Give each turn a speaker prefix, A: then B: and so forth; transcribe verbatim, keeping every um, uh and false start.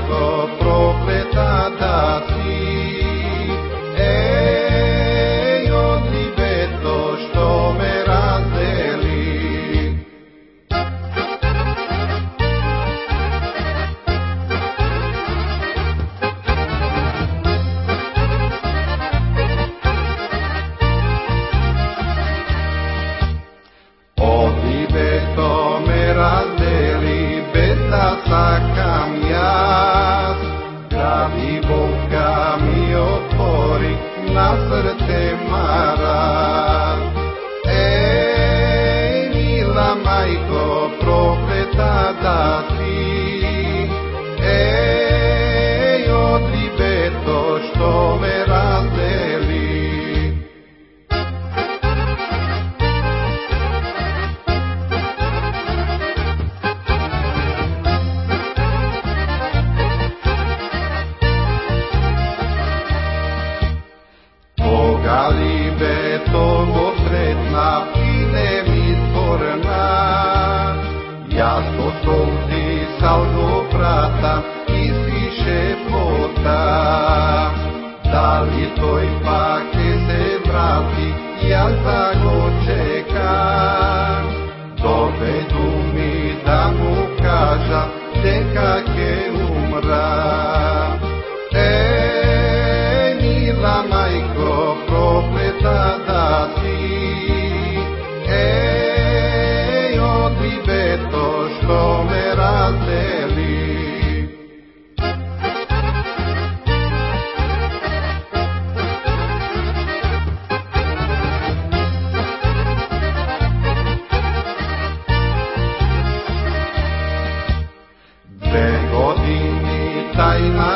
A: majko, prokleta da si. Ej, odlive to što me razdeli. Odlive to me razdeli, bez da sakam jas. Grabi Boga mi otvori, na srce maraz. Ej, mila majko, prokleta da si. Ej, odlive to što me razdeli. Libe to potretna i nemizborna. Ja sto soldi saldo prata i sviše plota. Da li to ipak se vrati, ja zago čekam. Dovedu mi da mu kaža, deka ke umra. Ej, mila majko, prokleta da si. Ej, odlive to što me razdeli. Dve godini tajna